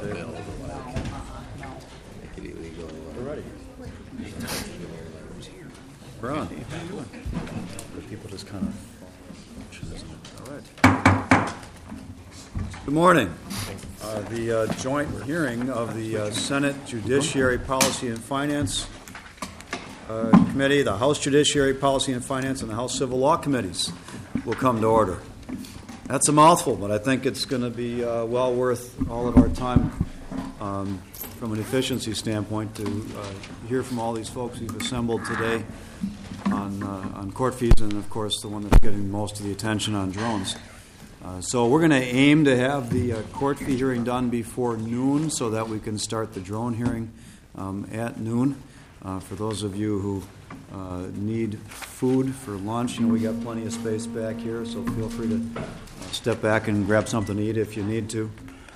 table. We're ready. We're on. The people just kind of. All right. Good morning. The joint hearing of the Senate Judiciary Policy and Finance Committee, the House Judiciary Policy and Finance, and the House Civil Law Committees will come to order. That's a mouthful, but I think it's going to be well worth all of our time from an efficiency standpoint to hear from all these folks we've assembled today on court fees and, of course, the one that's getting most of the attention on drones. So we're going to aim to have the court fee hearing done before noon so that we can start the drone hearing at noon. For those of you who need food for lunch, we got plenty of space back here, so feel free to step back and grab something to eat if you need to.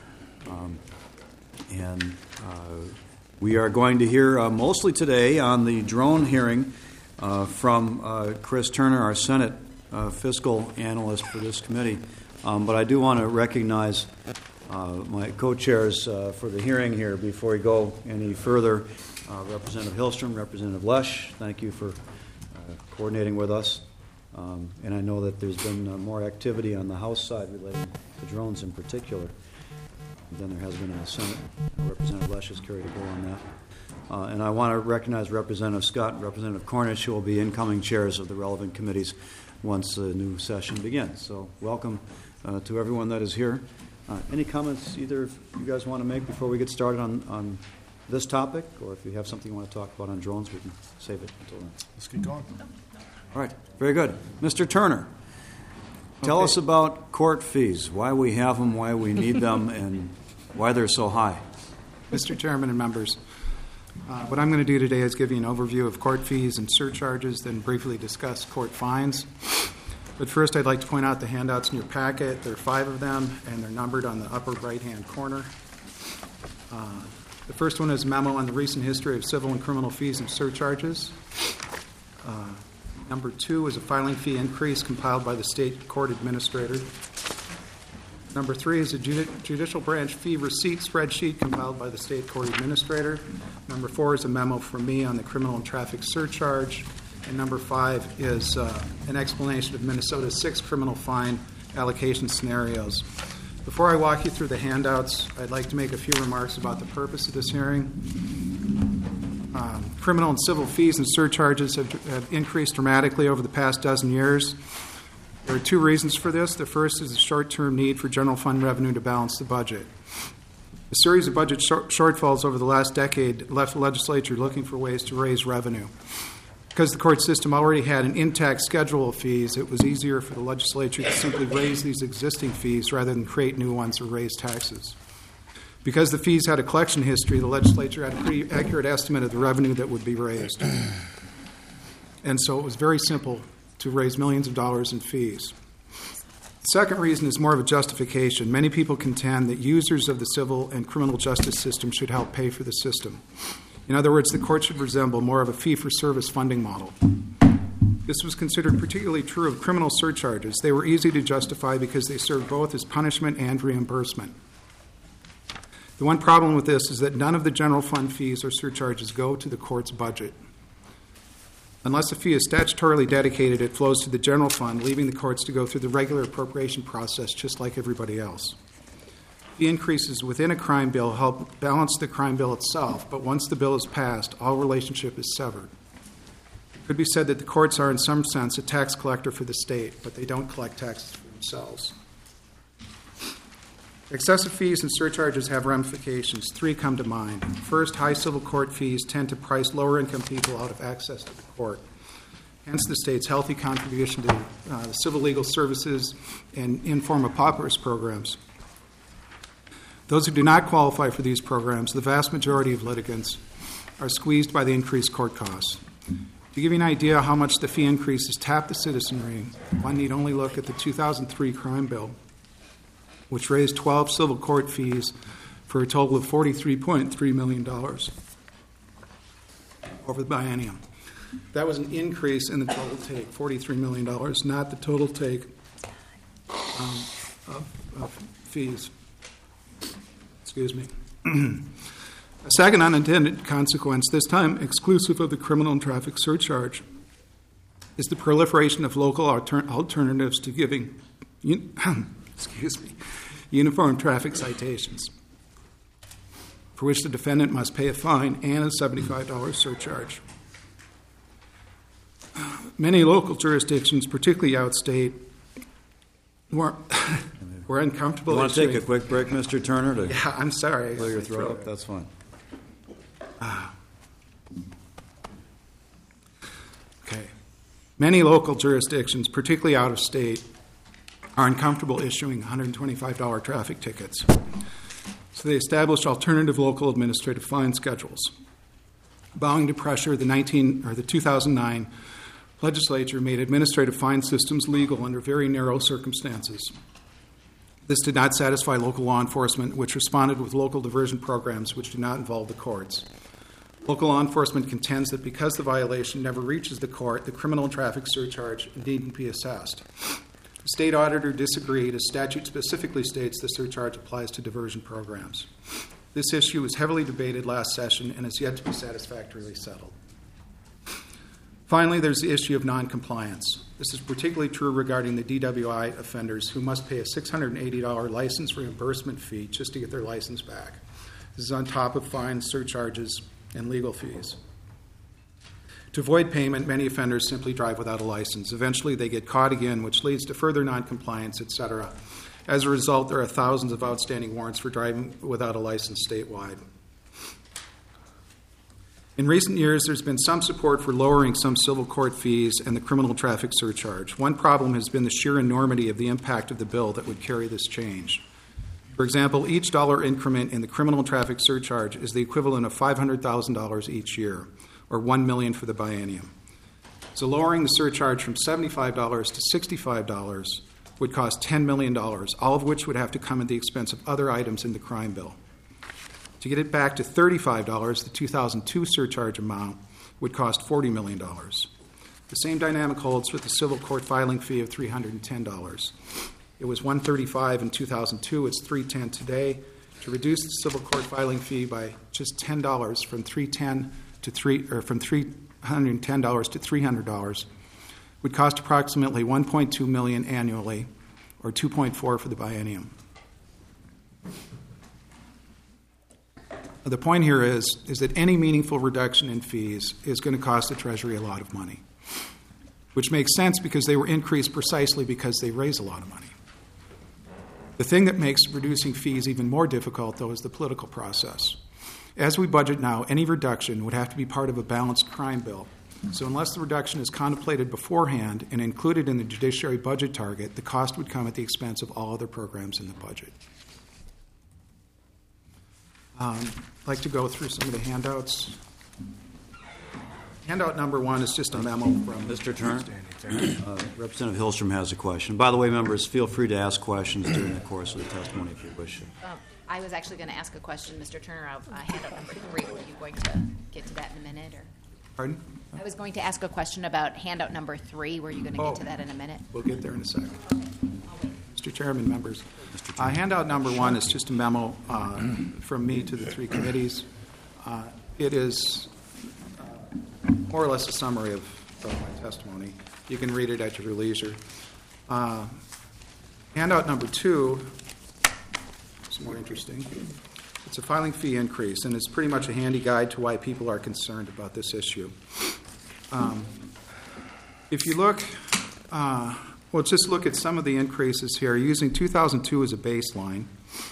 We are going to hear mostly today on the drone hearing from Chris Turner, our Senate fiscal analyst for this committee. But I do want to recognize my co-chairs for the hearing here before we go any further. Representative Hillstrom, Representative Lesh, thank you for coordinating with us. And I know that there's been more activity on the House side related to drones in particular than there has been in the Senate. Representative Lesh has carried a go on that. And I want to recognize Representative Scott and Representative Cornish, who will be incoming chairs of the relevant committees once the new session begins. So welcome to everyone that is here. Any comments either of you guys want to make before we get started on this topic, or if you have something you want to talk about on drones, we can save it until then. Let's get going. All right, very good. Mr. Turner, tell us about court fees, why we have them, why we need them, and why they're so high. Mr. Chairman and members, what I'm going to do today is give you an overview of court fees and surcharges, then briefly discuss court fines. But first, I'd like to point out the handouts in your packet. There are 5 of them, and they're numbered on the upper right-hand corner. The first one is a memo on the recent history of civil and criminal fees and surcharges. Number 2 is a filing fee increase compiled by the state court administrator. Number 3 is a judicial branch fee receipt spreadsheet compiled by the state court administrator. Number 4 is a memo from me on the criminal and traffic surcharge. And number 5 is an explanation of Minnesota's 6 criminal fine allocation scenarios. Before I walk you through the handouts, I'd like to make a few remarks about the purpose of this hearing. Criminal and civil fees and surcharges have increased dramatically over the past dozen years. There are 2 reasons for this. The first is the short-term need for general fund revenue to balance the budget. A series of budget shortfalls over the last decade left the legislature looking for ways to raise revenue. Because the court system already had an intact schedule of fees, it was easier for the legislature to simply raise these existing fees rather than create new ones or raise taxes. Because the fees had a collection history, the legislature had a pretty accurate estimate of the revenue that would be raised. And so it was very simple to raise millions of dollars in fees. The second reason is more of a justification. Many people contend that users of the civil and criminal justice system should help pay for the system. In other words, the court should resemble more of a fee-for-service funding model. This was considered particularly true of criminal surcharges. They were easy to justify because they served both as punishment and reimbursement. The one problem with this is that none of the general fund fees or surcharges go to the court's budget. Unless a fee is statutorily dedicated, it flows to the general fund, leaving the courts to go through the regular appropriation process just like everybody else. The increases within a crime bill help balance the crime bill itself, but once the bill is passed, all relationship is severed. It could be said that the courts are, in some sense, a tax collector for the state, but they don't collect taxes for themselves. Excessive fees and surcharges have ramifications. 3 come to mind. First, high civil court fees tend to price lower-income people out of access to the court. Hence the state's healthy contribution to the civil legal services and informal pauperous programs. Those who do not qualify for these programs, the vast majority of litigants, are squeezed by the increased court costs. To give you an idea how much the fee increases tap the citizenry, one need only look at the 2003 crime bill, which raised 12 civil court fees for a total of $43.3 million over the biennium. That was an increase in the total take, $43 million, not the total take of fees. Excuse me. A second unintended consequence, this time exclusive of the criminal and traffic surcharge, is the proliferation of local alternatives to giving uniform traffic citations, for which the defendant must pay a fine and a $75 surcharge. Many local jurisdictions, particularly outstate, were uncomfortable. You want to take a quick break, Mr. Turner? Yeah, I'm sorry. Clear your throat. That's fine. Okay. Many local jurisdictions, particularly out of state, are uncomfortable issuing $125 traffic tickets. So they established alternative local administrative fine schedules. Bowing to pressure, the 2009 legislature made administrative fine systems legal under very narrow circumstances. This did not satisfy local law enforcement, which responded with local diversion programs which do not involve the courts. Local law enforcement contends that because the violation never reaches the court, the criminal and traffic surcharge needn't be assessed. The state auditor disagreed, as statute specifically states the surcharge applies to diversion programs. This issue was heavily debated last session and is yet to be satisfactorily settled. Finally, there's the issue of noncompliance. This is particularly true regarding the DWI offenders who must pay a $680 license reimbursement fee just to get their license back. This is on top of fines, surcharges, and legal fees. To avoid payment, many offenders simply drive without a license. Eventually, they get caught again, which leads to further noncompliance, etc. As a result, there are thousands of outstanding warrants for driving without a license statewide. In recent years, there's been some support for lowering some civil court fees and the criminal traffic surcharge. One problem has been the sheer enormity of the impact of the bill that would carry this change. For example, each dollar increment in the criminal traffic surcharge is the equivalent of $500,000 each year, or $1 million for the biennium. So lowering the surcharge from $75 to $65 would cost $10 million, all of which would have to come at the expense of other items in the crime bill. To get it back to $35, the 2002 surcharge amount would cost $40 million. The same dynamic holds with the civil court filing fee of $310. It was $135 in 2002, it's $310 today. To reduce the civil court filing fee by just $10 from $310 to from $310 to $300 would cost approximately $1.2 million annually, or $2.4 for the biennium. The point here is that any meaningful reduction in fees is going to cost the Treasury a lot of money, which makes sense because they were increased precisely because they raise a lot of money. The thing that makes reducing fees even more difficult, though, is the political process. As we budget now, any reduction would have to be part of a balanced crime bill. So unless the reduction is contemplated beforehand and included in the judiciary budget target, the cost would come at the expense of all other programs in the budget. I'd like to go through some of the handouts. Handout number one is just a memo from Mr. Turner. Representative Hillstrom has a question. By the way, members, feel free to ask questions during the course of the testimony if you wish. I was actually going to ask a question, Mr. Turner. Handout number 3. Were you going to get to that in a minute? Or? Pardon? I was going to ask a question about handout number 3. Were you going to get to that in a minute? We'll get there in a second. Mr. Chairman, members. Handout number 1 is just a memo from me to the 3 committees. It is more or less a summary of my testimony. You can read it at your leisure. Handout number 2 is more interesting. It's a filing fee increase, and it's pretty much a handy guide to why people are concerned about this issue. If you look, let's just look at some of the increases here. Using 2002 as a baseline,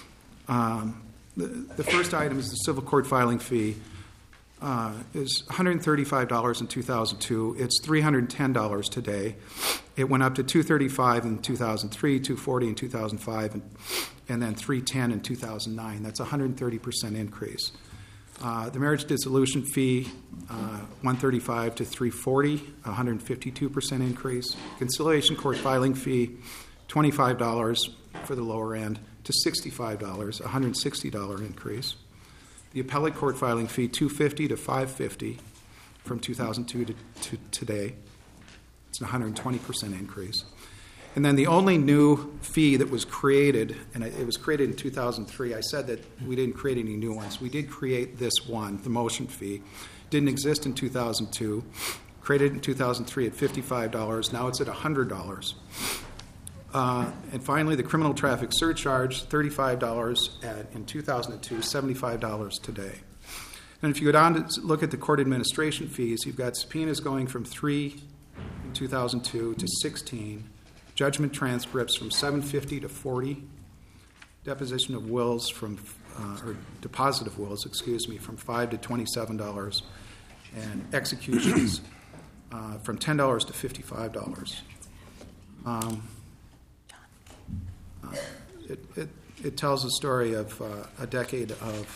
the first item is the civil court filing fee. Is $135 in 2002. It's $310 today. It went up to $235 in 2003, $240 in 2005, and then $310 in 2009. That's a 130% increase. The marriage dissolution fee, $135 to $340, 152% increase. Conciliation court filing fee, $25 for the lower end to $65, 160% increase. The appellate court filing fee, $250 to $550 from 2002 to today. It's a 120% increase. And then the only new fee that was created, and it was created in 2003, I said that we didn't create any new ones. We did create this one, the motion fee. Didn't exist in 2002. Created in 2003 at $55. Now it's at $100. And finally, the criminal traffic surcharge, $35 in 2002, $75 today. And if you go down to look at the court administration fees, you've got subpoenas going from 3 in 2002 to 16, judgment transcripts from $750 to $40, deposition of wills or deposit of wills, from $5 to $27, and executions from $10 to $55. It tells a story of a decade of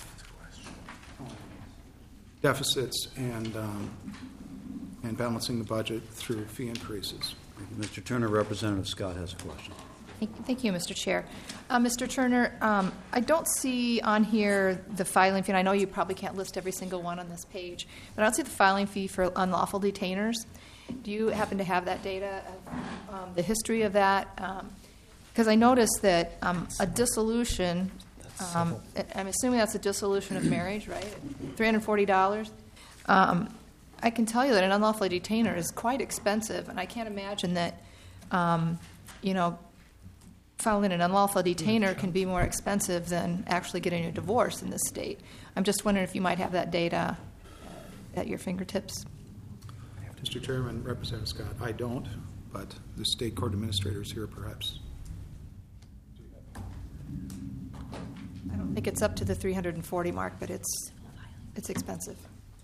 deficits and balancing the budget through fee increases. Mr. Turner, Representative Scott has a question. Thank you, Mr. Chair. Mr. Turner, I don't see on here the filing fee, and I know you probably can't list every single one on this page, but I don't see the filing fee for unlawful detainers. Do you happen to have that data, the history of that? Because I noticed that a dissolution, I'm assuming that's a dissolution of marriage, right? $340. I can tell you that an unlawful detainer is quite expensive, and I can't imagine that, filing an unlawful detainer can be more expensive than actually getting a divorce in this state. I'm just wondering if you might have that data at your fingertips. Mr. Chairman, Representative Scott, I don't, but the state court administrator is here perhaps. I don't think it's up to the 340 mark, but it's expensive.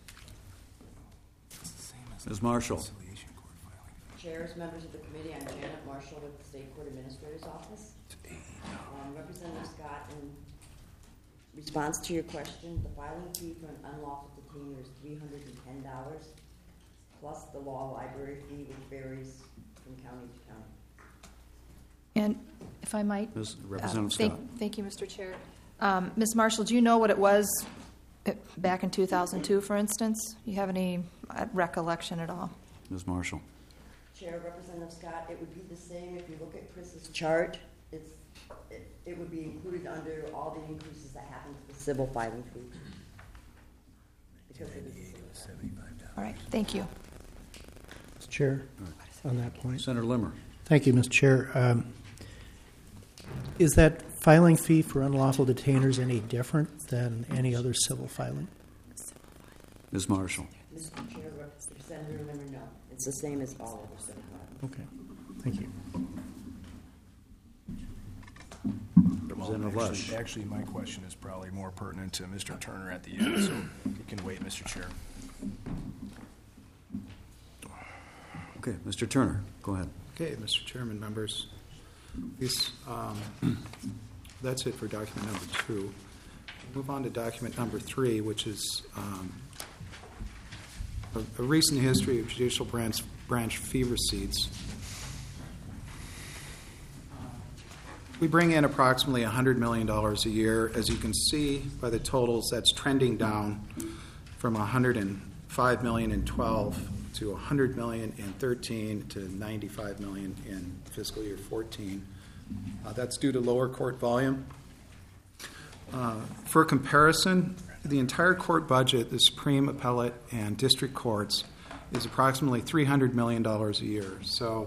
Ms. Marshall. Chairs, members of the committee, I'm Janet Marshall with the State Court Administrator's Office. Representative Scott, in response to your question, the filing fee for an unlawful detainer is $310, plus the law library fee, which varies from county to county. And if I might, Ms. Representative Scott. Thank you, Mr. Chair. Ms. Marshall, do you know what it was back in 2002, for instance? Do you have any recollection at all? Ms. Marshall. Chair, Representative Scott, it would be the same if you look at Chris's chart. It would be included under all the increases that happened to the civil filing fee. Because it is $75. All right, thank you. Mr. Chair, on that point. Senator Limmer. Thank you, Mr. Chair. Is that filing fee for unlawful detainers any different than any other civil filing? Ms. Marshall. Mr. Chair, Senator Limmer, no. It's the same as all other civil filings. Okay, thank you. Representative Lush. Actually, my question is probably more pertinent to Mr. Turner at the end, so you can wait, Mr. Chair. Okay, Mr. Turner, go ahead. Okay, Mr. Chairman, members. That's it for document number 2. We'll move on to document number 3, which is a recent history of judicial branch fee receipts. We bring in approximately $100 million a year. As you can see by the totals, that's trending down from $105 million in 12 to $100 million in 13 to $95 million in fiscal year 14. That's due to lower court volume. For comparison, the entire court budget, the Supreme, Appellate, and District Courts, is approximately $300 million a year. So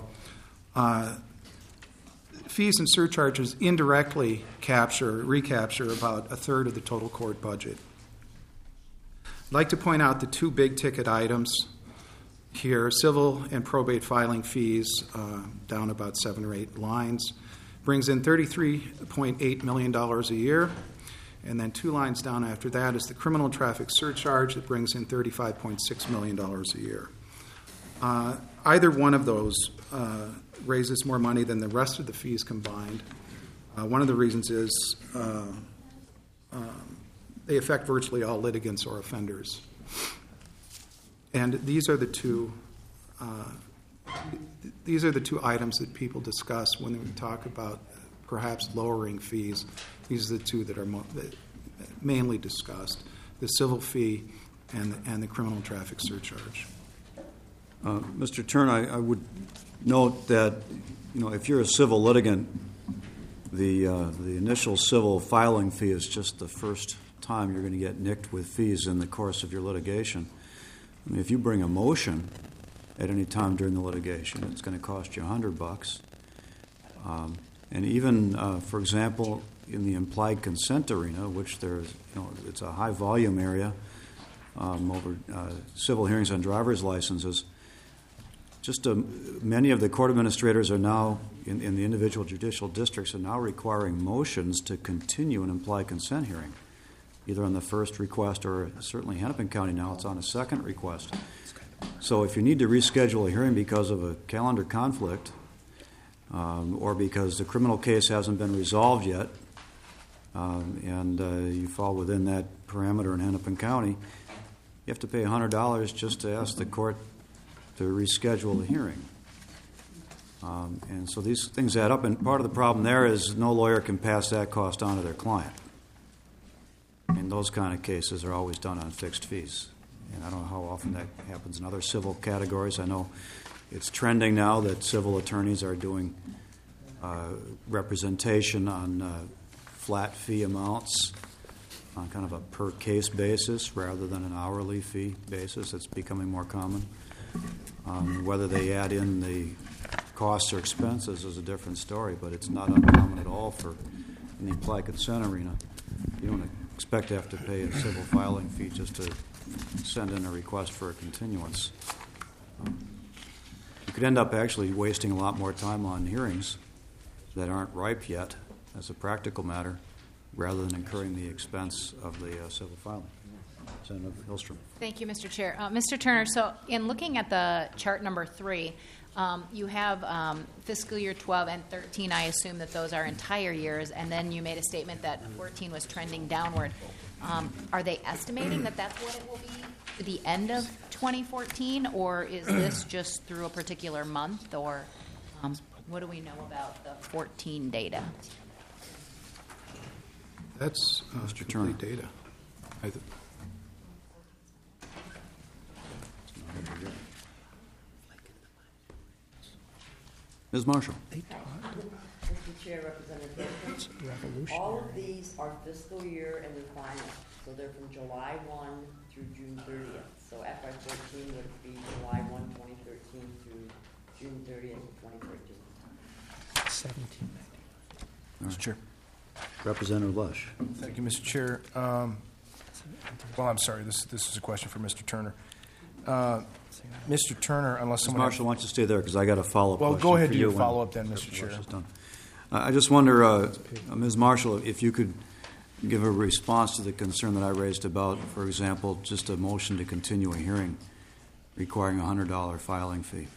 fees and surcharges indirectly recapture about a third of the total court budget. I'd like to point out the 2 big-ticket items here, civil and probate filing fees, down about 7 or 8 lines, brings in $33.8 million a year. And then 2 lines down after that is the criminal traffic surcharge that brings in $35.6 million a year. Either one of those raises more money than the rest of the fees combined. One of the reasons is they affect virtually all litigants or offenders. And these are the two items that people discuss when we talk about perhaps lowering fees. These are the 2 that are mainly discussed: the civil fee and the criminal traffic surcharge. Mr. Turner, I would note that, if you're a civil litigant, the initial civil filing fee is just the first time you're going to get nicked with fees in the course of your litigation. I mean, if you bring a motion at any time during the litigation, it's going to cost you $100. And even, for example, in the implied consent arena, which there's, it's a high volume area over civil hearings on driver's licenses, just many of the court administrators are now, in the individual judicial districts, are now requiring motions to continue an implied consent hearing, either on the first request or certainly Hennepin County now it's on a second request. So if you need to reschedule a hearing because of a calendar conflict or because the criminal case hasn't been resolved yet and you fall within that parameter in Hennepin County, you have to pay $100 just to ask the court to reschedule the hearing. And so these things add up, and part of the problem there is no lawyer can pass that cost on to their client. And those kind of cases are always done on fixed fees. And I don't know how often that happens in other civil categories. I know it's trending now that civil attorneys are doing representation on flat fee amounts on kind of a per case basis rather than an hourly fee basis. It's becoming more common. Whether they add in the costs or expenses is a different story, but it's not uncommon at all for in the implied consent arena. You don't expect to have to pay a civil filing fee just to send in a request for a continuance. You could end up actually wasting a lot more time on hearings that aren't ripe yet as a practical matter rather than incurring the expense of the civil filing. Senator Hillstrom. Thank you, Mr. Chair. Mr. Turner, so in looking at the chart number 3, you have fiscal year 12 and 13. I assume that those are entire years, and then you made a statement that 14 was trending downward. Are they estimating that that's what it will be to the end of 2014, or is this just through a particular month, or what do we know about the 14 data? That's Mr. Turner. complete data. Ms. Marshall. Mr. Chair, Representative Hilton, all of these are fiscal year and the final, so they're from July 1 through June 30th. So FY14 would be July 1, 2013 through June 30th of 2013. 1790. Mr. Chair. Representative Lush. Thank you, Mr. Chair. Well, I'm sorry. This is a question for Mr. Turner. Mr. Turner, unless Ms. someone... Marshall, why don't you stay there because I got a follow-up Well, question go ahead for and do you your when follow-up then, Mr. Chair. Lush is done. I just wonder, Ms. Marshall, if you could give a response to the concern that I raised about, for example, just a motion to continue a hearing requiring a $100 filing fee.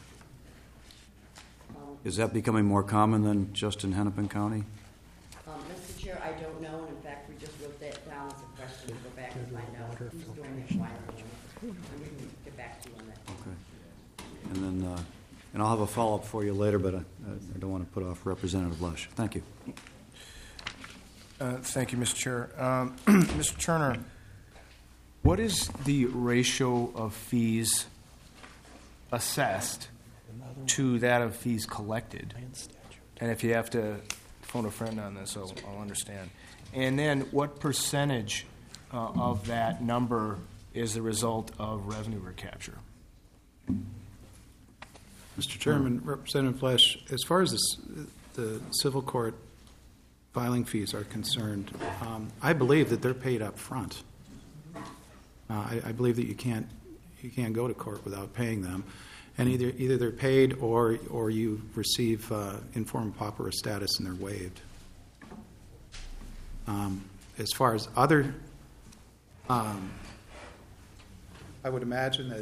Is that becoming more common than just in Hennepin County? Mr. Chair, I don't know, and in fact, we just wrote that down as a question to go back and find out who's doing it, why they're doing it. And we can get back to you on that. Okay. And then, and I'll have a follow-up for you later, but I don't want to put off Representative Lush. Thank you. Thank you, Mr. Chair. Mr. Turner, what is the ratio of fees assessed to that of fees collected? And if you have to phone a friend on this, I'll understand. And then what percentage of that number is the result of revenue recapture? Mr. Chairman, Representative Flesch, as far as the civil court filing fees are concerned, I believe that they're paid up front. I believe that you can't go to court without paying them, and either they're paid or you receive informed pauper status and they're waived. As far as other, I would imagine that.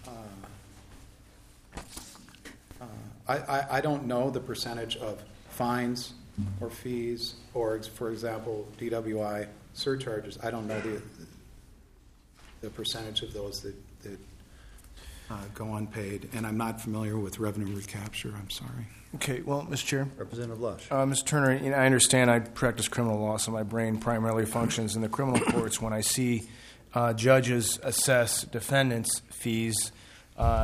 I don't know the percentage of fines or fees or, for example, DWI surcharges. I don't know the percentage of those that go unpaid, and I'm not familiar with revenue recapture. I'm sorry. Okay, well, Mr. Chair. Representative Lush. Mr. Turner, I understand I practice criminal law, so my brain primarily functions in the criminal courts. When I see judges assess defendants' fees,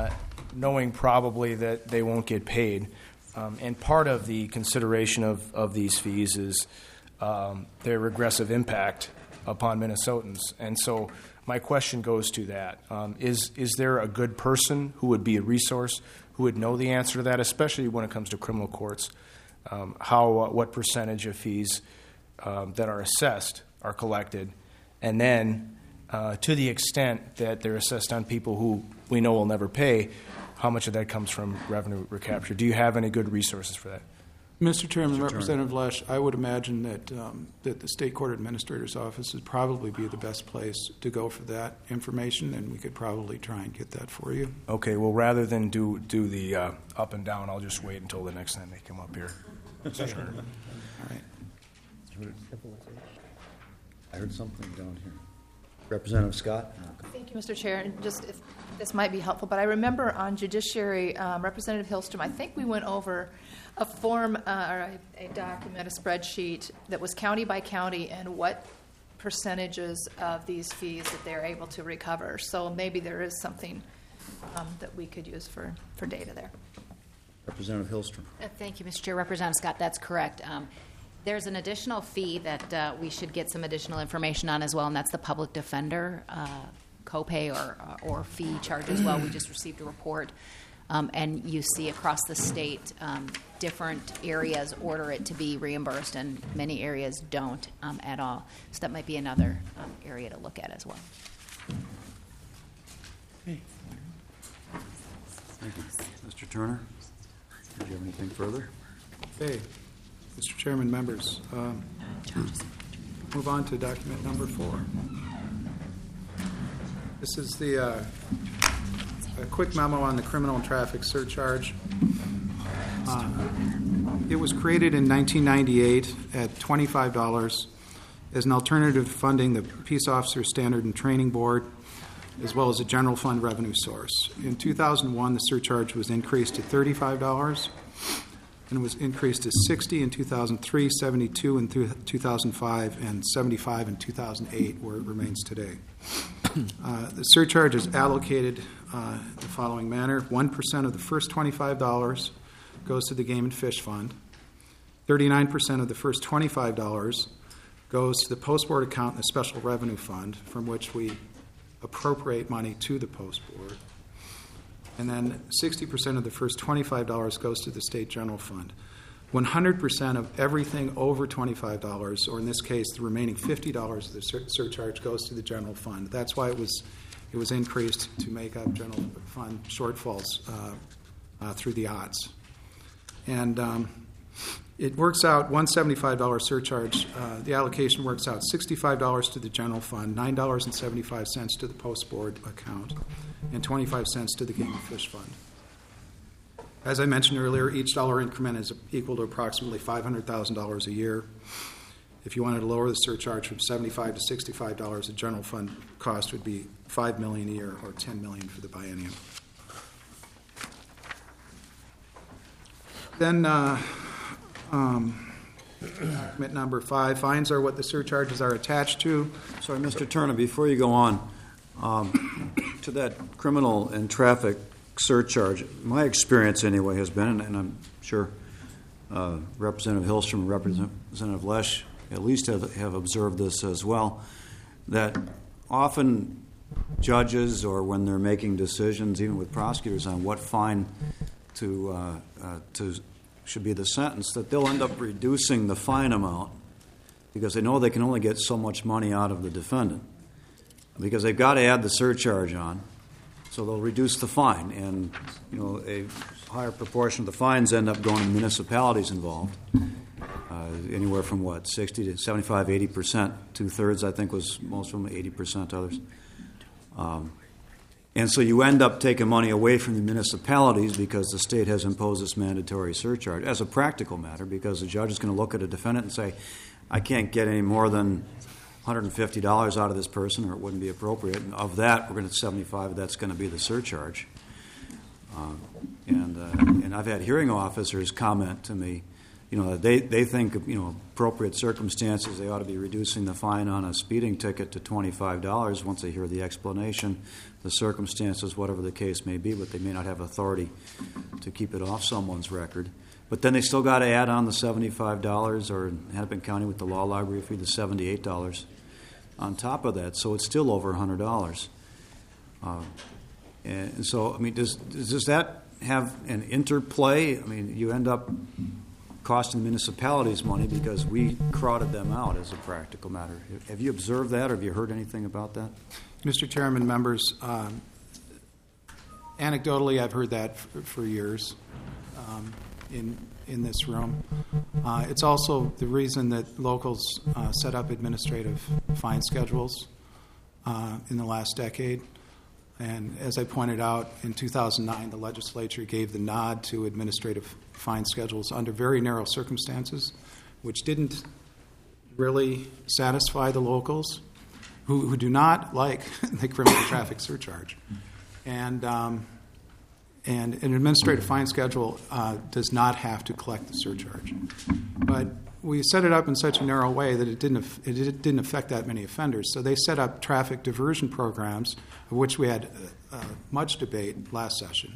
knowing probably that they won't get paid. And part of the consideration of these fees is their regressive impact upon Minnesotans. And so my question goes to that. Is there a good person who would be a resource, who would know the answer to that, especially when it comes to criminal courts? What percentage of fees that are assessed are collected, and then to the extent that they're assessed on people who we know will never pay, how much of that comes from revenue recapture? Do you have any good resources for that? Mr. Chairman, Representative Lesh, I would imagine that that the State Court Administrator's Office would probably be the best place to go for that information, and we could probably try and get that for you. Okay, well, rather than do the up and down, I'll just wait until the next time they come up here. Mr. Turner. All right. I heard something down here. Representative Scott? Thank you, Mr. Chair. And just if this might be helpful, but I remember on Judiciary, Representative Hillstrom, I think we went over a form or a document, a spreadsheet that was county by county and what percentages of these fees that they're able to recover. So maybe there is something that we could use for data there. Representative Hillstrom. Thank you, Mr. Chair. Representative Scott, that's correct. There's an additional fee that we should get some additional information on as well, and that's the public defender copay or fee charge as well. We just received a report, and you see across the state different areas order it to be reimbursed, and many areas don't at all. So that might be another area to look at as well. Okay. Thank you. Mr. Turner, do you have anything further? Okay. Mr. Chairman, members, move on to document number 4. This is a quick memo on the criminal and traffic surcharge. It was created in 1998 at $25 as an alternative to funding the Peace Officer Standard and Training Board, as well as a general fund revenue source. In 2001, the surcharge was increased to $35. And was increased to $60 in 2003, $72 in 2005, and $75 in 2008, where it remains today. The surcharge is allocated the following manner. 1% of the first $25 goes to the Game and Fish Fund. 39% of the first $25 goes to the Post Board account in the Special Revenue Fund, from which we appropriate money to the Post Board. And then 60% of the first $25 goes to the State General Fund. 100% of everything over $25, or in this case, the remaining $50 of the surcharge goes to the General Fund. That's why it was increased to make up General Fund shortfalls through the odds. And it works out, $175 surcharge, the allocation works out $65 to the General Fund, $9.75 to the Post Board account, and 25 cents to the Game and Fish Fund. As I mentioned earlier, each dollar increment is equal to approximately $500,000 a year. If you wanted to lower the surcharge from $75 to $65, the general fund cost would be $5 million a year, or $10 million for the biennium. Then document number 5, fines are what the surcharges are attached to. Sorry, Mr. Turner, before you go on, to that criminal and traffic surcharge, my experience anyway has been, and I'm sure Representative Hillstrom and Representative Lesh at least have observed this as well, that often judges, or when they're making decisions, even with prosecutors, on what fine to should be the sentence, that they'll end up reducing the fine amount because they know they can only get so much money out of the defendant, because they've got to add the surcharge on, so they'll reduce the fine, and a higher proportion of the fines end up going to municipalities involved, anywhere from 60 to 75, 80%, 2/3 I think was most of them, 80% others. And so you end up taking money away from the municipalities because the state has imposed this mandatory surcharge as a practical matter, because the judge is going to look at a defendant and say, I can't get any more than $150 out of this person, or it wouldn't be appropriate. And of that, we're going to $75. That's going to be the surcharge. And I've had hearing officers comment to me they think, appropriate circumstances, they ought to be reducing the fine on a speeding ticket to $25 once they hear the explanation, the circumstances, whatever the case may be, but they may not have authority to keep it off someone's record. But then they still got to add on the $75, or in Hennepin County with the law library fee, the $78 on top of that. So it's still over $100. And so, does that have an interplay? You end up costing municipalities money because we crowded them out as a practical matter. Have you observed that, or have you heard anything about that? Mr. Chairman, members, anecdotally, I've heard that for years in this room. It's also the reason that locals set up administrative fine schedules in the last decade. And as I pointed out, in 2009, the legislature gave the nod to administrative fine schedules under very narrow circumstances, which didn't really satisfy the locals who do not like the criminal traffic surcharge. And an administrative fine schedule does not have to collect the surcharge. But we set it up in such a narrow way that it didn't affect that many offenders. So they set up traffic diversion programs, of which we had much debate last session.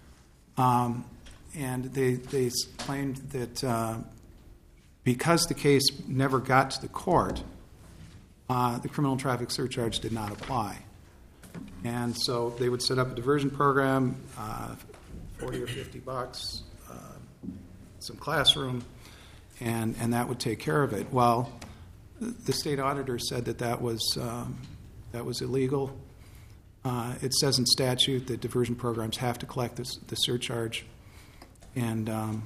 And they claimed that because the case never got to the court, the criminal traffic surcharge did not apply. And so they would set up a diversion program, $40 or $50, some classroom, and that would take care of it. Well, the state auditor said that was illegal. It says in statute that diversion programs have to collect the surcharge, and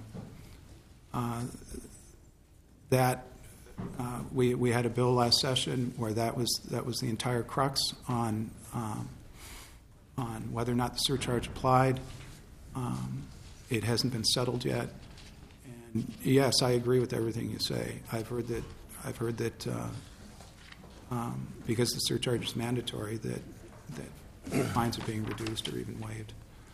we had a bill last session where that was the entire crux on whether or not the surcharge applied. It hasn't been settled yet. And yes, I agree with everything you say. I've heard that because the surcharge is mandatory, that fines are being reduced or even waived.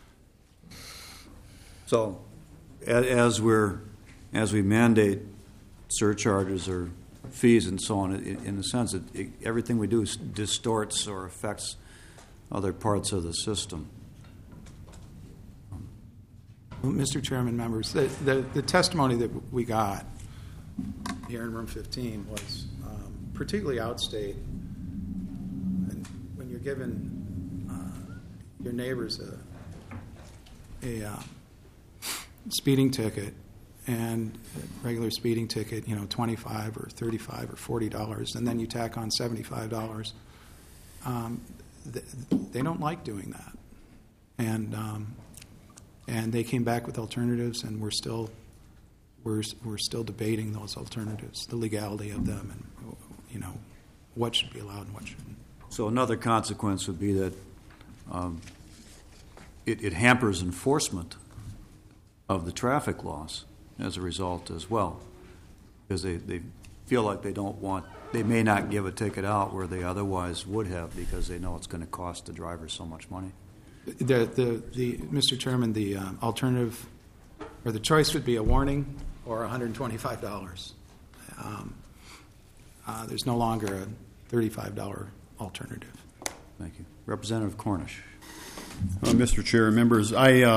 So, as we mandate surcharges or fees and so on, in the sense that everything we do distorts or affects other parts of the system. Mr. Chairman, members, the testimony that we got here in room 15 was particularly outstate. And when you're given your neighbors a speeding ticket, and a regular speeding ticket, $25 or $35 or $40, and then you tack on $75, they don't like doing that. And they came back with alternatives, and we're still debating those alternatives, the legality of them, and what should be allowed and what shouldn't. So another consequence would be that it hampers enforcement of the traffic laws as a result as well, because they feel like they may not give a ticket out where they otherwise would have, because they know it's going to cost the driver so much money. Mr. Chairman, the alternative or the choice would be a warning or $125. There's no longer a $35 alternative. Thank you. Representative Cornish. Mr. Chair, members,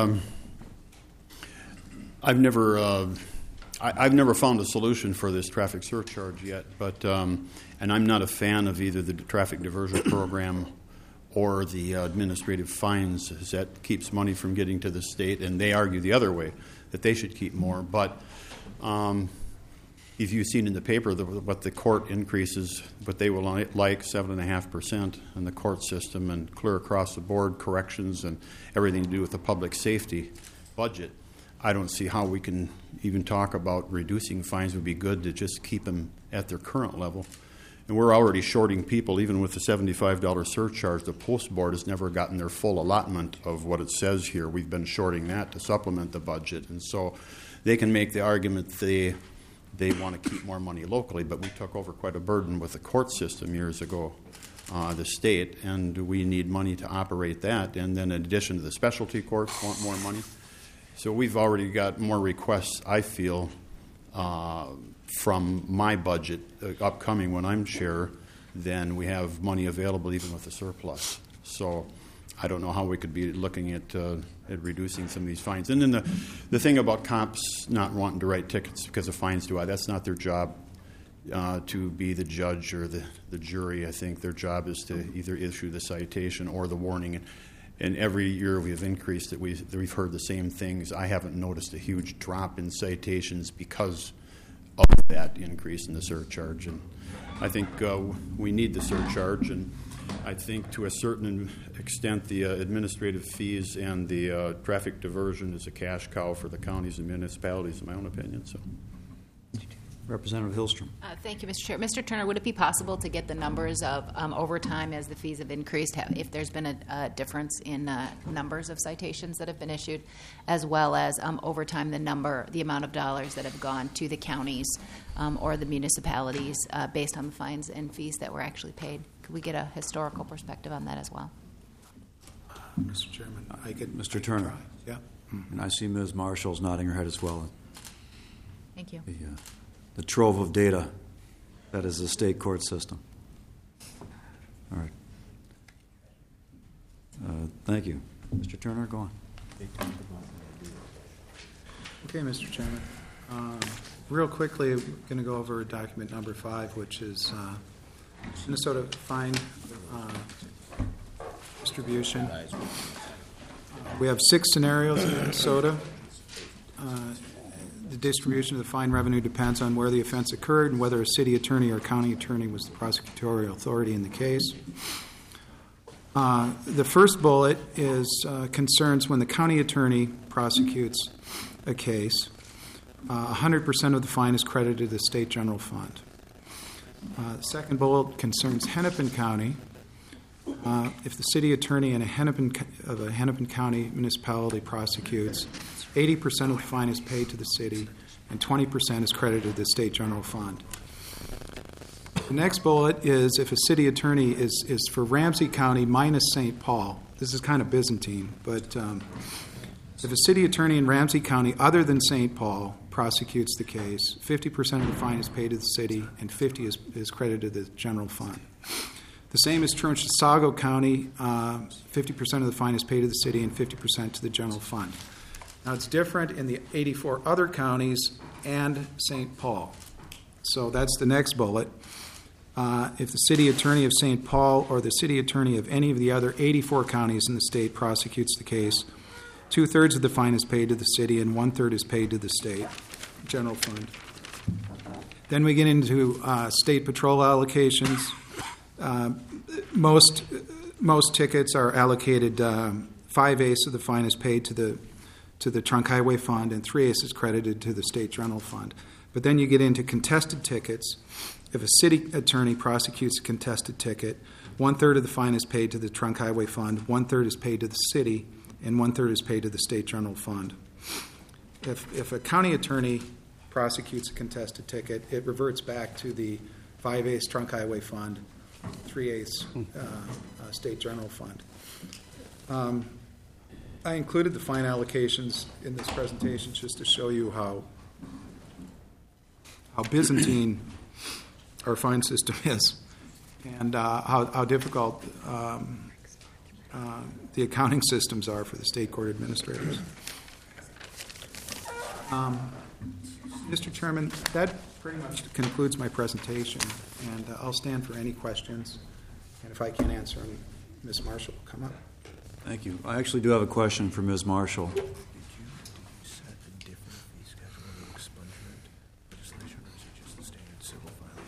I've never found a solution for this traffic surcharge yet, but and I'm not a fan of either the traffic diversion program or the administrative fines, as that keeps money from getting to the state, and they argue the other way, that they should keep more. But if you've seen in the paper what the court increases, what they will like 7.5% in the court system, and clear across the board corrections and everything to do with the public safety budget, I don't see how we can even talk about reducing fines. It would be good to just keep them at their current level. And we're already shorting people, even with the $75 surcharge. The Post Board has never gotten their full allotment of what it says here. We've been shorting that to supplement the budget. And so they can make the argument they want to keep more money locally, but we took over quite a burden with the court system years ago, the state, and we need money to operate that. And then in addition to the specialty courts want more money. So we've already got more requests, I feel, from my budget upcoming when I'm chair, then we have money available even with the surplus. So I don't know how we could be looking at reducing some of these fines. And then the thing about cops not wanting to write tickets because of fines that's not their job to be the judge or the jury. I think their job is to either issue the citation or the warning. And every year we have increased it. We've heard the same things. I haven't noticed a huge drop in citations because of that increase in the surcharge. And I think we need the surcharge. And I think to a certain extent the administrative fees and the traffic diversion is a cash cow for the counties and municipalities, in my own opinion. So. Representative Hillstrom. Thank you, Mr. Chair. Mr. Turner, would it be possible to get the numbers of overtime as the fees have increased, if there's been a difference in numbers of citations that have been issued, as well as overtime, the amount of dollars that have gone to the counties or the municipalities based on the fines and fees that were actually paid? Could we get a historical perspective on that as well? Mr. Chairman, Mr. Turner. Yeah. And I see Ms. Marshall's nodding her head as well. Thank you. The trove of data that is the state court system. All right. Thank you. Mr. Turner, go on. Okay, Mr. Chairman. Real quickly, we're going to go over document number 5, which is Minnesota fine distribution. We have 6 scenarios in Minnesota. The distribution of the fine revenue depends on where the offense occurred and whether a city attorney or county attorney was the prosecutorial authority in the case. The first bullet is concerns when the county attorney prosecutes a case. 100% of the fine is credited to the state general fund. The second bullet concerns Hennepin County. If the city attorney of a Hennepin County municipality prosecutes, 80% of the fine is paid to the city and 20% is credited to the state general fund. The next bullet is if a city attorney is for Ramsey County minus St. Paul. This is kind of Byzantine, but if a city attorney in Ramsey County other than St. Paul prosecutes the case, 50% of the fine is paid to the city and 50% is credited to the general fund. The same is true in Chisago County. 50% of the fine is paid to the city and 50% to the general fund. Now, it's different in the 84 other counties and St. Paul. So that's the next bullet. If the city attorney of St. Paul or the city attorney of any of the other 84 counties in the state prosecutes the case, 2/3 of the fine is paid to the city and 1/3 is paid to the state general fund. Then we get into state patrol allocations. Most tickets are allocated 5/8 of the fine is paid to the trunk highway fund and 3/8 is credited to the state general fund. But then you get into contested tickets. If a city attorney prosecutes a contested ticket, 1/3 of the fine is paid to the trunk highway fund, 1/3 is paid to the city, and 1/3 is paid to the state general fund. If a county attorney prosecutes a contested ticket, it reverts back to the 5/8 trunk highway fund, 3/8 state general fund. I included the fine allocations in this presentation just to show you how Byzantine our fine system is and how difficult the accounting systems are for the state court administrators. Mr. Chairman, that pretty much concludes my presentation, and I'll stand for any questions. And if I can't answer them, Ms. Marshall will come up. Thank you. I actually do have a question for Ms. Marshall. Did you set a different fee schedule in the expungement legislation, or is it just the standard civil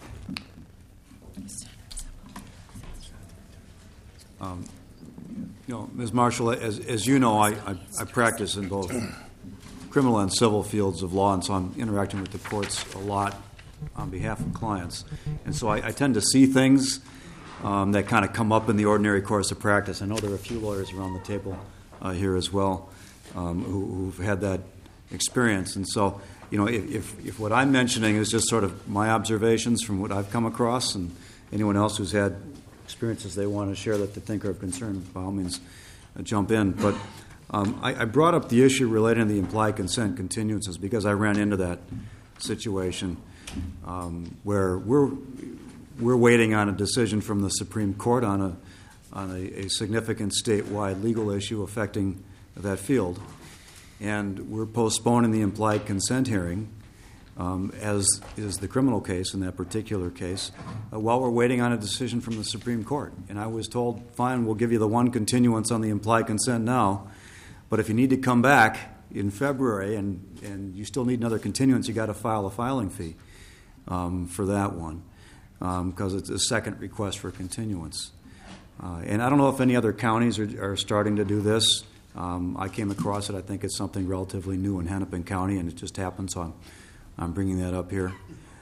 filing? Ms. Marshall, as you know, I practice in both criminal and civil fields of law, and so I'm interacting with the courts a lot on behalf of clients. And so I tend to see things that kind of come up in the ordinary course of practice. I know there are a few lawyers around the table here as well who've had that experience. And so, if what I'm mentioning is just sort of my observations from what I've come across, and anyone else who's had experiences they want to share that they think are of concern, by all means, jump in. But I brought up the issue relating to the implied consent continuances because I ran into that situation where we're waiting on a decision from the Supreme Court on a significant statewide legal issue affecting that field, and we're postponing the implied consent hearing, as is the criminal case in that particular case, while we're waiting on a decision from the Supreme Court. And I was told, fine, we'll give you the one continuance on the implied consent now, but if you need to come back in February and you still need another continuance, you got to file a filing fee for that one, because it's a second request for continuance. And I don't know if any other counties are starting to do this. I came across it. I think it's something relatively new in Hennepin County, and it just happened, so I'm bringing that up here.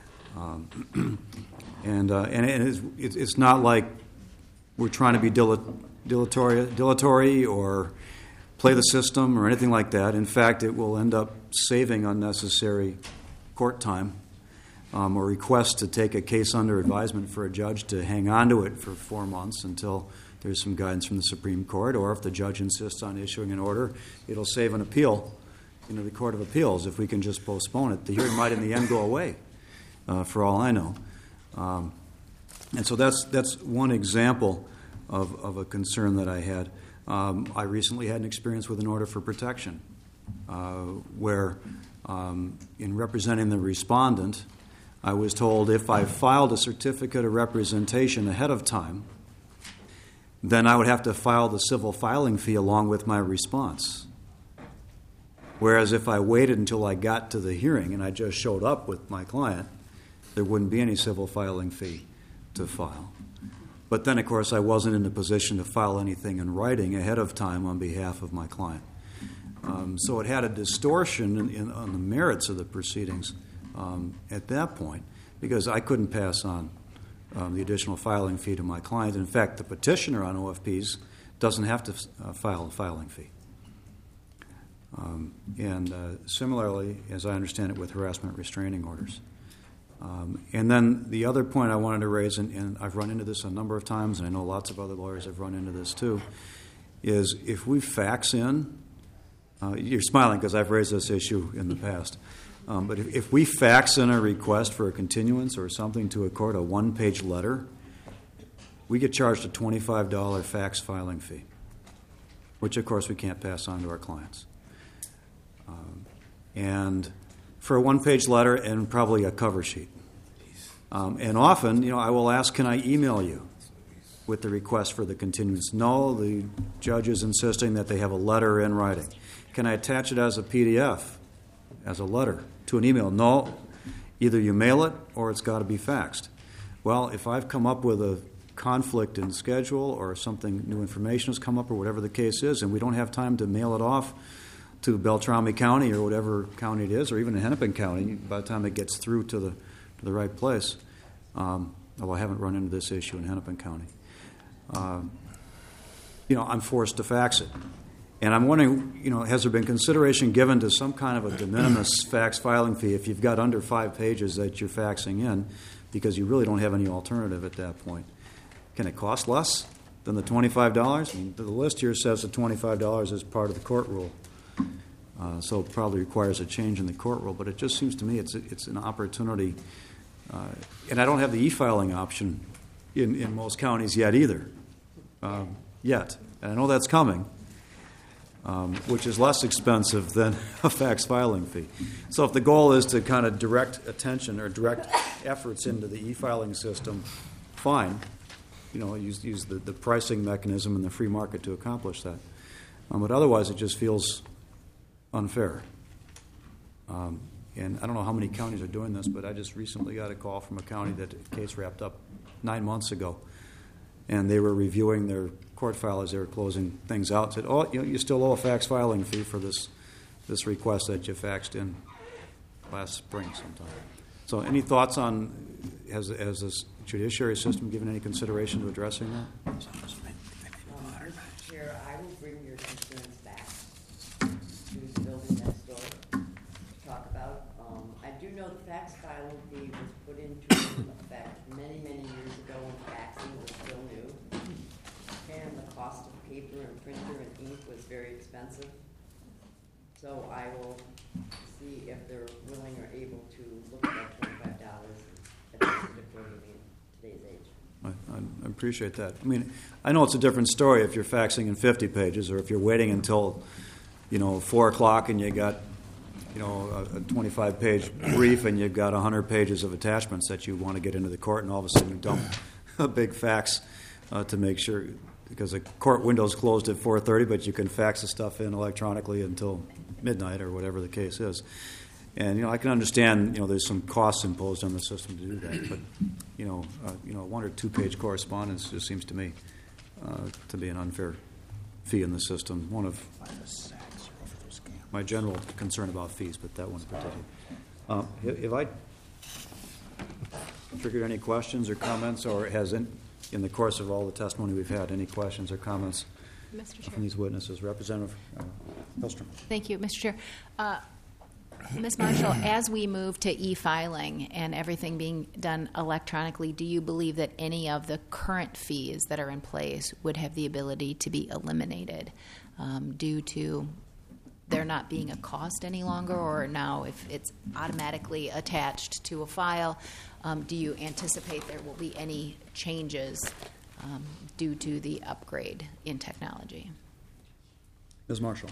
And it's not like we're trying to be dilatory or play the system or anything like that. In fact, it will end up saving unnecessary court time or requests to take a case under advisement for a judge to hang on to it for 4 months until there's some guidance from the Supreme Court, or if the judge insists on issuing an order, it'll save an appeal into the Court of Appeals if we can just postpone it. The hearing might in the end go away, for all I know. And so that's one example of a concern that I had. I recently had an experience with an order for protection where, in representing the respondent, I was told if I filed a certificate of representation ahead of time, then I would have to file the civil filing fee along with my response. Whereas if I waited until I got to the hearing and I just showed up with my client, there wouldn't be any civil filing fee to file. But then, of course, I wasn't in a position to file anything in writing ahead of time on behalf of my client. So it had a distortion on the merits of the proceedings at that point, because I couldn't pass on the additional filing fee to my client. In fact, the petitioner on OFPs doesn't have to file a filing fee. And similarly, as I understand it, with harassment restraining orders. And then the other point I wanted to raise, and I've run into this a number of times, and I know lots of other lawyers have run into this too, is if we fax in, you're smiling because I've raised this issue in the past, but if we fax in a request for a continuance or something to a court, a one-page letter, we get charged a $25 fax filing fee, which of course we can't pass on to our clients. And for a one-page letter and probably a cover sheet. And often, I will ask, can I email you with the request for the continuance? No, the judge is insisting that they have a letter in writing. Can I attach it as a PDF, as a letter, to an email? No, either you mail it or it's got to be faxed. Well, if I've come up with a conflict in schedule or something, new information has come up or whatever the case is, and we don't have time to mail it off to Beltrami County or whatever county it is, or even in Hennepin County, by the time it gets through to the right place, although I haven't run into this issue in Hennepin County, I'm forced to fax it. And I'm wondering, has there been consideration given to some kind of a de minimis fax filing fee if you've got under 5 pages that you're faxing in, because you really don't have any alternative at that point? Can it cost less than the $25? I mean, the list here says that $25 is part of the court rule. So it probably requires a change in the court rule, but it just seems to me it's an opportunity. And I don't have the e-filing option in most counties yet either. Yet. And I know that's coming, which is less expensive than a fax filing fee. So if the goal is to kind of direct attention or direct efforts into the e-filing system, fine. Use the pricing mechanism and the free market to accomplish that. But otherwise, it just feels unfair. And I don't know how many counties are doing this, but I just recently got a call from a county that a case wrapped up 9 months ago, and they were reviewing their court file as they were closing things out. Said, you still owe a fax filing fee for this request that you faxed in last spring sometime. So any thoughts on, has this judiciary system given any consideration to addressing that? Chair, I will bring your concerns back to the building next door to talk about. I do know the fax filing fee was put into effect many, many years ago when faxing was still new. And the cost of paper and printer and ink was very expensive. So I will see if they're willing or able to look at that $25 and adjust it accordingly in today's age. I appreciate that. I mean, I know it's a different story if you're faxing in 50 pages or if you're waiting until, 4 o'clock and you got, a 25-page brief and you've got 100 pages of attachments that you want to get into the court, and all of a sudden you dump a big fax to make sure, because the court window's closed at 4:30, but you can fax the stuff in electronically until midnight or whatever the case is. And I can understand there's some costs imposed on the system to do that, but 1 or 2 page correspondence just seems to me to be an unfair fee in the system. One of my general concern about fees, but that one in particular. Have I triggered any questions or comments, or has in the course of all the testimony we've had any questions or comments Mr. Chair. from these witnesses? Representative Hillstrom. Thank you, Mr. Chair. Ms. Marshall, as we move to e-filing and everything being done electronically, do you believe that any of the current fees that are in place would have the ability to be eliminated due to there not being a cost any longer, or now if it's automatically attached to a file, do you anticipate there will be any changes due to the upgrade in technology? Ms. Marshall.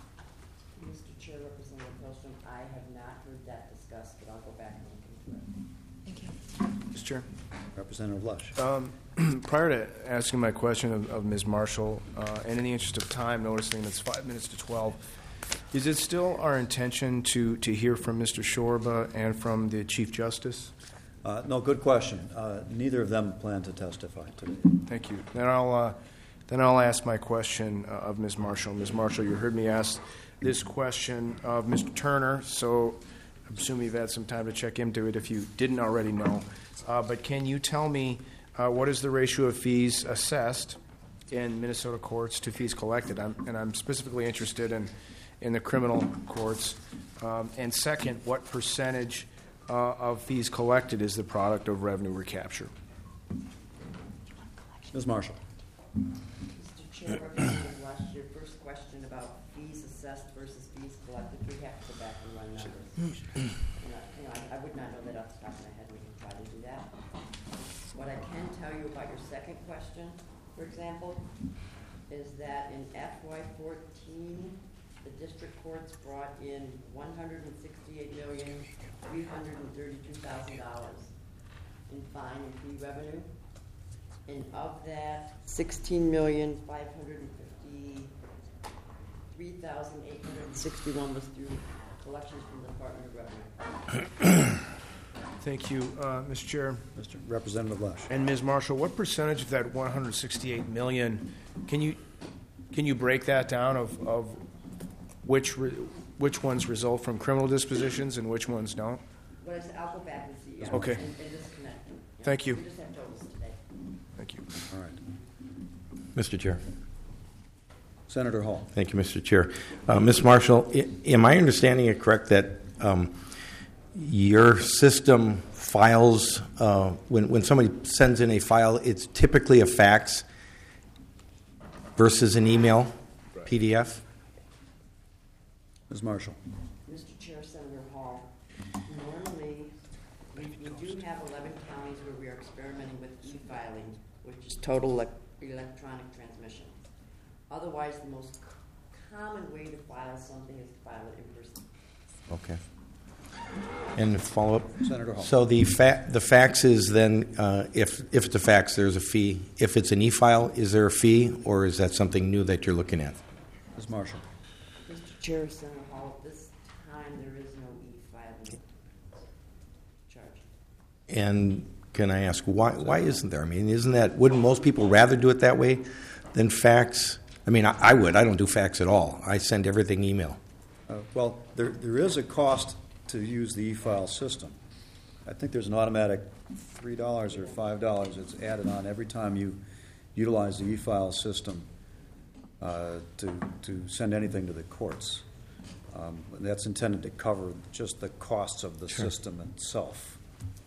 Mr. Chair, Representative Hillstrom, I have not heard that discussed, but I'll go back and look into it. Thank you. Mr. Chair. Representative Lush. Prior to asking my question of Ms. Marshall, and in the interest of time, noticing it's 5 minutes to 12, is it still our intention to hear from Mr. Shorba and from the Chief Justice? No, good question. Neither of them plan to testify today. Thank you. Then I'll ask my question of Ms. Marshall. Ms. Marshall, you heard me ask this question of Mr. Turner, so I'm assuming you've had some time to check into it if you didn't already know. But can you tell me what is the ratio of fees assessed in Minnesota courts to fees collected? I'm specifically interested in the criminal courts. And second, what percentage of fees collected is the product of revenue recapture? Ms. Marshall. Mr. Chair, Representative Lush, your first question about fees assessed versus fees collected, we have to go back and run numbers. I would not know that off the top of my head. We can try to do that. What I can tell you about your second question, for example, is that in FY14, the district courts brought in $168,332,000 in fine and fee revenue. And of that, $16,553,861 was through collections from the Department of Revenue. Thank you, Mr. Chair. Mr. Representative Lush. And Ms. Marshall, what percentage of that $168 million, can you break that down of which ones result from criminal dispositions and which ones don't? What I said, I'll go back and see. Yeah, Okay. And disconnect them. Yeah. Thank you. We just have totals today. Thank you. All right. Mr. Chair. Senator Hall. Thank you, Mr. Chair. Ms. Marshall, am I understanding it correct that your system files, when somebody sends in a file, it's typically a fax versus an email, PDF? Ms. Marshall. Mr. Chair, Senator Hall, normally we do have 11 counties where we are experimenting with e-filing, which is total electronic transmission. Otherwise, the most common way to file something is to file it in person. Okay. And follow up? Senator Hall. So the fax is then, if it's a fax, there's a fee. If it's an e-file, is there a fee, or is that something new that you're looking at? Ms. Marshall. Mr. Chair, Senator Hall, at this time there is no e-filing charge. And can I ask why isn't there? I mean, wouldn't most people rather do it that way than fax? I mean, I would. I don't do fax at all. I send everything email. Well, there is a cost to use the e-file system. I think there's an automatic $3 or $5 that's added on every time you utilize the e-file system to send anything to the courts. That's intended to cover just the costs of the system itself.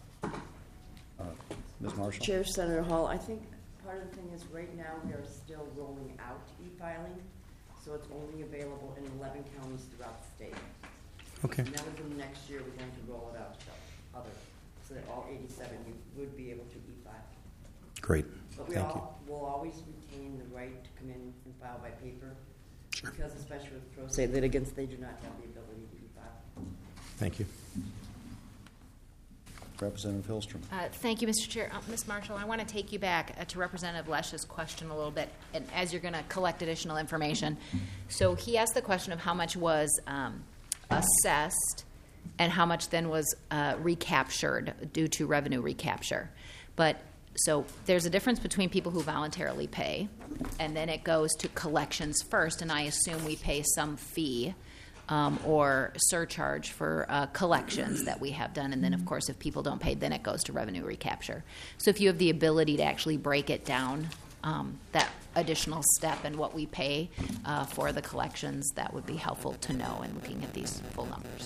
Ms. Marshall? Chair, Senator Hall, I think part of the thing is right now we are still rolling out e-filing. So so it's only available in 11 counties throughout the state. Okay. And then within the next year, we're going to roll it out to other, so that all 87 you would be able to E5. Great. But we Thank you. will always retain the right to come in and file by paper. Sure. Because especially with pro se litigants, they do not have the ability to E5. Thank you. Representative Hillstrom. Thank you, Mr. Chair. Ms. Marshall, I want to take you back to Representative Lesch's question a little bit, and as you're going to collect additional information. So he asked the question of how much was assessed and how much then was recaptured due to revenue recapture. But so there's a difference between people who voluntarily pay, and then it goes to collections first, and I assume we pay some fee or surcharge for collections that we have done. And then, of course, if people don't pay, then it goes to revenue recapture. So if you have the ability to actually break it down, that additional step and what we pay for the collections, that would be helpful to know in looking at these full numbers.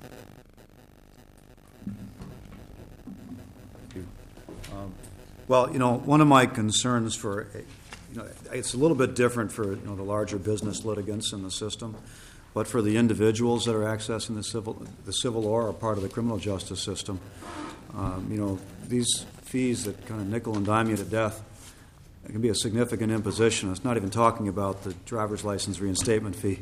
Thank you. Well, one of my concerns it's a little bit different for the larger business litigants in the system. But for the individuals that are accessing the civil law or part of the criminal justice system, these fees that kind of nickel and dime you to death, it can be a significant imposition. It's not even talking about the driver's license reinstatement fee,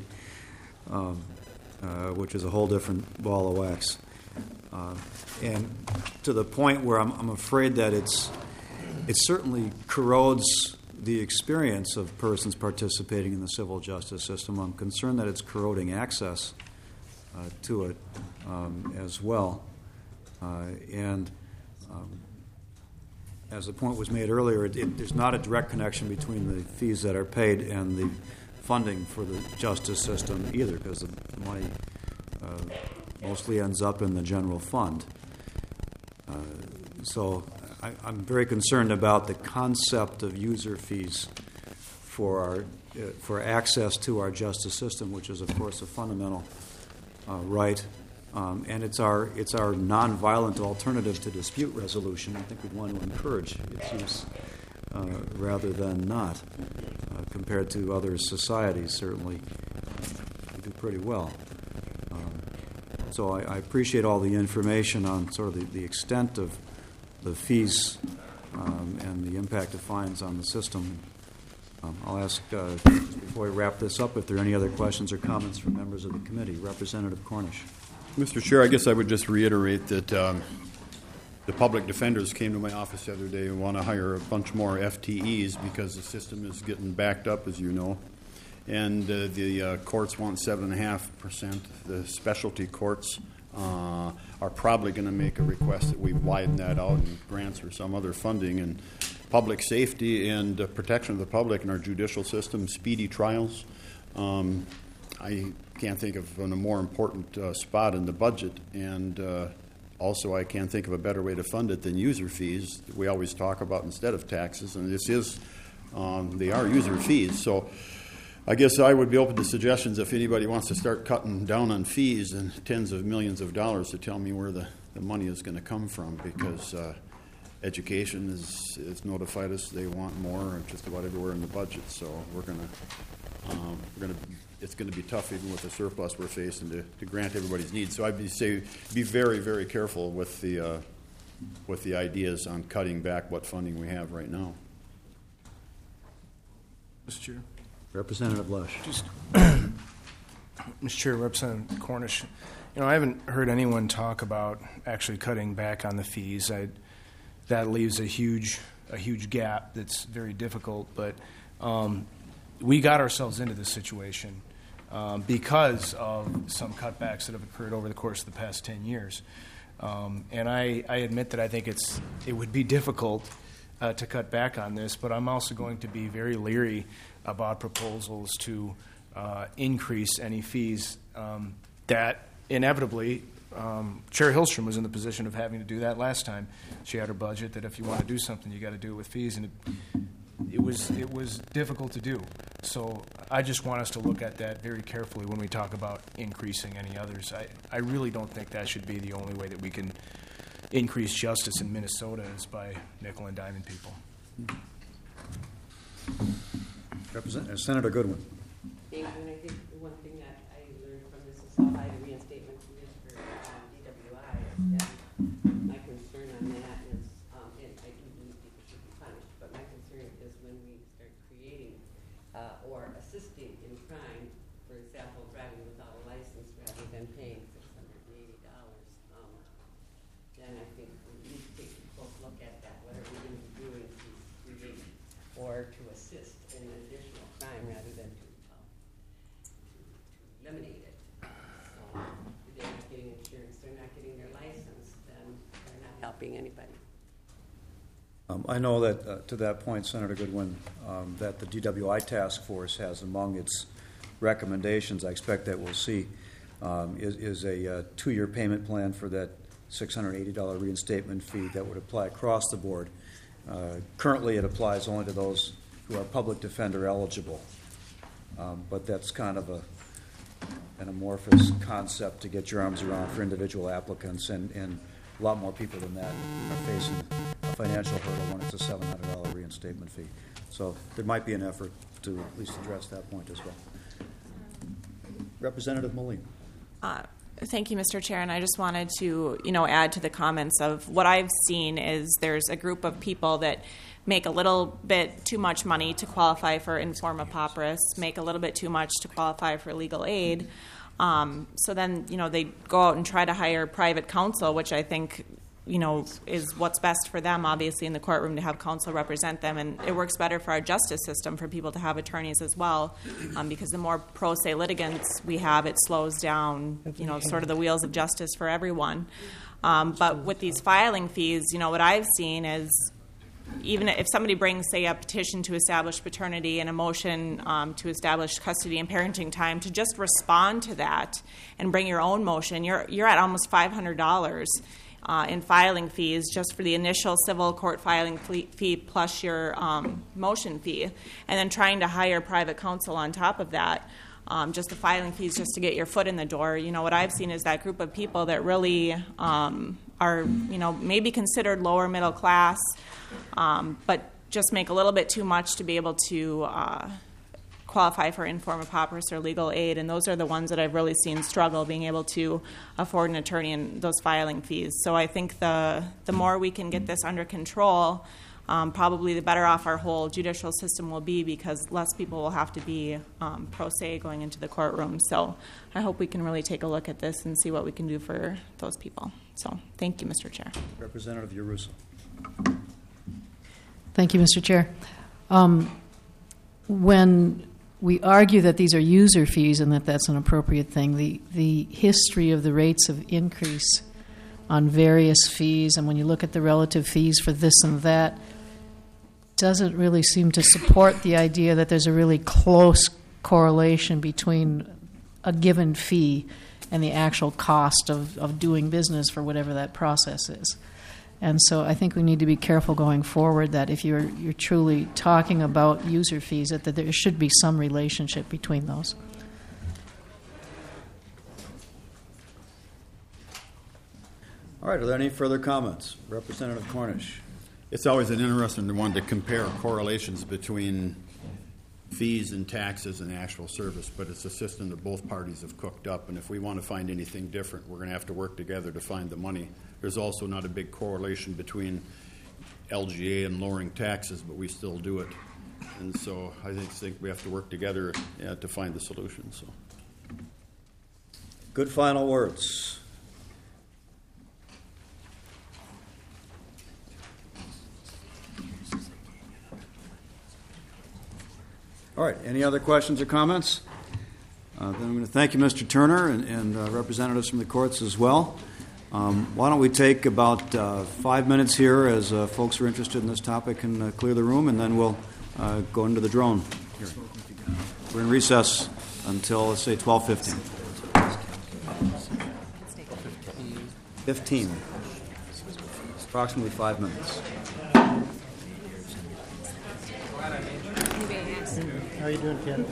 which is a whole different ball of wax. And to the point where I'm afraid that it certainly corrodes the experience of persons participating in the civil justice system. I'm concerned that it's corroding access to it as well. And as the point was made earlier, there's not a direct connection between the fees that are paid and the funding for the justice system either, because the money mostly ends up in the general fund. So I'm very concerned about the concept of user fees for access to our justice system, which is, of course, a fundamental right, and it's our nonviolent alternative to dispute resolution. I think we'd want to encourage its use rather than not. Compared to other societies, certainly we do pretty well. So I appreciate all the information on sort of the extent of the fees and the impact of fines on the system. I'll ask, before we wrap this up, if there are any other questions or comments from members of the committee. Representative Cornish. Mr. Chair, I guess I would just reiterate that the public defenders came to my office the other day and want to hire a bunch more FTEs because the system is getting backed up, as you know. And the courts want 7.5%. The specialty courts are probably going to make a request that we widen that out and grants or some other funding. And public safety and protection of the public in our judicial system, speedy trials. I can't think of a more important spot in the budget. And also I can't think of a better way to fund it than user fees that we always talk about instead of taxes. And this is, they are user fees. So I guess I would be open to suggestions if anybody wants to start cutting down on fees and tens of millions of dollars to tell me where the money is going to come from, because education is notified us they want more just about everywhere in the budget. So it's going to be tough even with the surplus we're facing to grant everybody's needs. So I'd say be very, very careful with the ideas on cutting back what funding we have right now. Mr. Chair. Representative Lesch. Just, Mr. Chair, Representative Cornish, I haven't heard anyone talk about actually cutting back on the fees. That leaves a huge gap that's very difficult. But we got ourselves into this situation because of some cutbacks that have occurred over the course of the past 10 years. And I admit that I think it would be difficult to cut back on this, but I'm also going to be very leery about proposals to increase any fees that inevitably Chair Hillstrom was in the position of having to do that last time. She had her budget that if you want to do something, you got to do it with fees, and it was difficult to do. So I just want us to look at that very carefully when we talk about increasing any others. I really don't think that should be the only way that we can increase justice in Minnesota is by nickel and diming people. Senator Goodwin. Thank you, or assisting in crime, for example, driving without a license rather than paying $680, then I think we need to take a close look at that, what are we going to be doing to create or to assist in additional crime rather than to eliminate it. So if they're not getting insurance, they're not getting their license, then they're not helping anybody. I know that, to that point, Senator Goodwin, that the DWI task force has among its recommendations, I expect that we'll see, is a 2-year payment plan for that $680 reinstatement fee that would apply across the board. Currently, it applies only to those who are public defender eligible, but that's kind of an amorphous concept to get your arms around for individual applicants, and a lot more people than that are facing a financial hurdle when it's a $700 reinstatement fee. So there might be an effort to at least address that point as well. Representative Moline. Thank you, Mr. Chair, and I just wanted to, add to the comments of what I've seen is there's a group of people that make a little bit too much money to qualify for informa pauperis, make a little bit too much to qualify for legal aid. So then, they go out and try to hire private counsel, which I think, is what's best for them, obviously, in the courtroom to have counsel represent them. And it works better for our justice system for people to have attorneys as well, because the more pro se litigants we have, it slows down, sort of the wheels of justice for everyone. But with these filing fees, what I've seen is even if somebody brings, say, a petition to establish paternity and a motion to establish custody and parenting time, to just respond to that and bring your own motion, you're at almost $500 in filing fees just for the initial civil court filing fee plus your motion fee, and then trying to hire private counsel on top of that. Just the filing fees just to get your foot in the door. What I've seen is that group of people that really are, maybe considered lower middle class, but just make a little bit too much to be able to qualify for informa pauperis or legal aid, and those are the ones that I've really seen struggle being able to afford an attorney and those filing fees. So I think the more we can get this under control, probably the better off our whole judicial system will be, because less people will have to be pro se going into the courtroom. So I hope we can really take a look at this and see what we can do for those people. So thank you, Mr. Chair. Representative Yaruso. Thank you, Mr. Chair. When we argue that these are user fees and that that's an appropriate thing, the history of the rates of increase on various fees, and when you look at the relative fees for this and that, doesn't really seem to support the idea that there's a really close correlation between a given fee and the actual cost of doing business for whatever that process is. And so I think we need to be careful going forward that if you're truly talking about user fees, that there should be some relationship between those. All right, are there any further comments? Representative Cornish. It's always an interesting one to compare correlations between fees and taxes and actual service, but it's a system that both parties have cooked up, and if we want to find anything different, we're going to have to work together to find the money. There's also not a big correlation between LGA and lowering taxes, but we still do it. And so I think we have to work together to find the solution. So, good final words. All right, any other questions or comments? Then I'm going to thank you, Mr. Turner, and representatives from the courts as well. Why don't we take about 5 minutes here as folks who are interested in this topic can clear the room, and then we'll go into the drone here. We're in recess until, let's say, 12:15. 15. Approximately 5 minutes. How are you doing, Ken?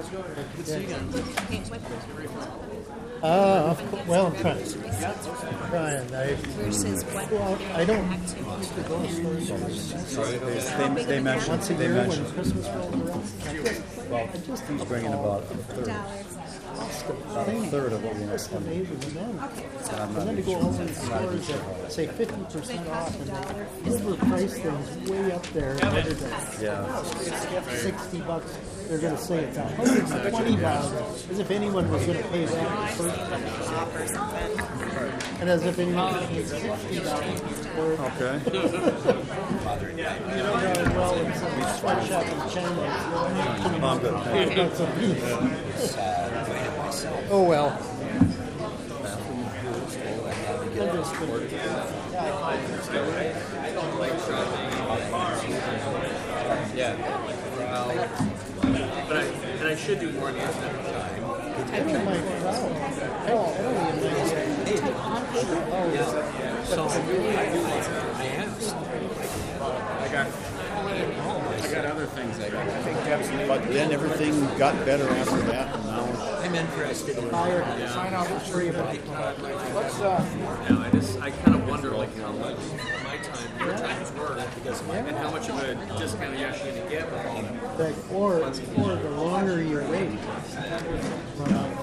Well, I'm trying. I don't. They mentioned. Once a year when Christmas rolls around. Well, he's bringing about a third of what we have. And then to go all these stores that say 50% off and they overprice things way up there. Yeah. $60 they're going to say it's $120, as if anyone was going to pay that the first time. And as if anyone would pay $60 for it. Okay. You don't know as well in some sweatshop in China. I'm good. That's a oh, well. Yeah. But I should do more than that time. I don't mind travel. I don't So I asked. I got other things I got. But then everything got better after that, and now I'm interested in sign off for free about it. What's I kind of wonder like how much my time, your time is worth, because and how much of a discount you're actually going to get with all that. or the longer you wait, run out of